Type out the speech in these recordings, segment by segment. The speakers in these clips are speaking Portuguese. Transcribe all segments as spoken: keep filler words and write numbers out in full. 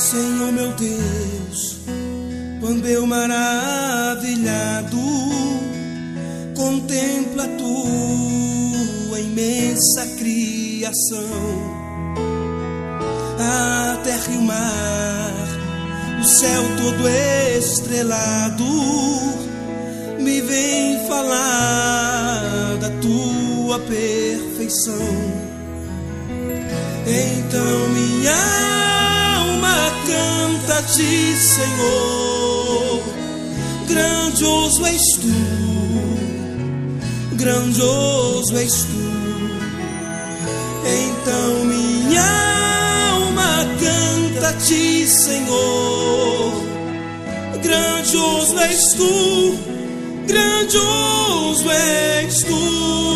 Senhor meu Deus, quando eu maravilhado contemplo a tua imensa criação, a terra e o mar, o céu todo estrelado, me vem falar da tua perfeição. Então minha alma canta a ti, Senhor, grandioso és tu, grandioso és tu. Então minha alma canta a ti, Senhor, grandioso és tu, grandioso és tu.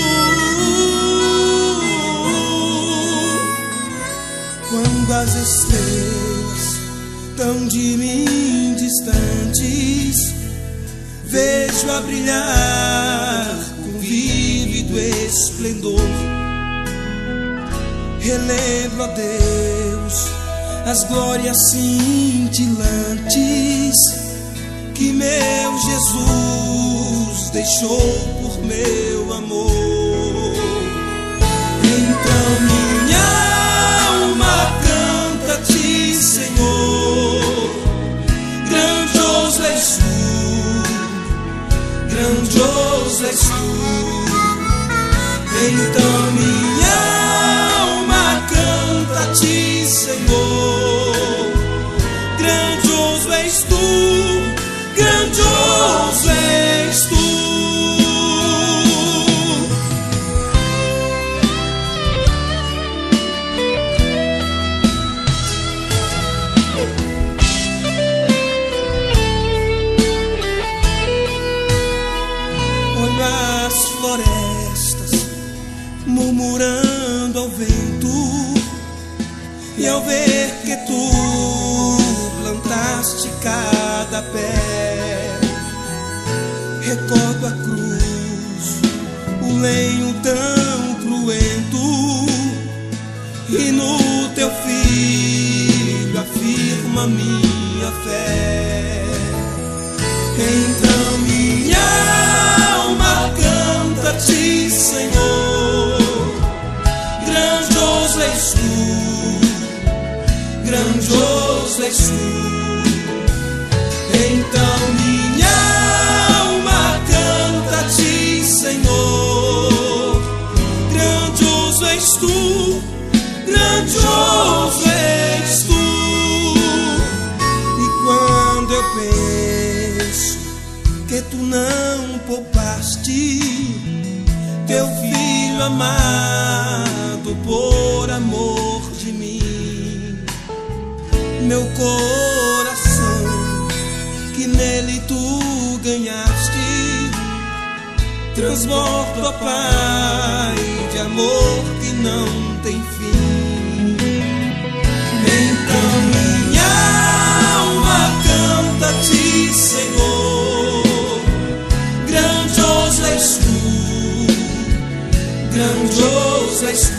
Quando as estrelas tão de mim distantes vejo a brilhar com vívido esplendor, relembro, ó Deus, as glórias cintilantes que meu Jesus deixou por meu amor. Então minha alma canta a ti, Senhor, grandioso és tu, grandioso és tu. Então minha alma canta a ti, Senhor, grandioso és tu, grandioso és tu. Olho as florestas murmurando ao vento, e ao ver que tu plantaste cada pé, recordo a cruz, o lenho tão cruento, e no teu filho afirma minha fé. Então minha alma canta a ti, Senhor, grandioso és tu, grandioso és tu. Então minha alma canta a ti, Senhor, grandioso és tu, grandioso és tu. E quando eu penso que tu não poupaste teu filho amado por amor de mim, meu coração que nele tu ganhaste transborda, ó Pai, de amor que não tem fim. Então minha alma canta a ti, Senhor, grandioso és tu, grandioso és tu.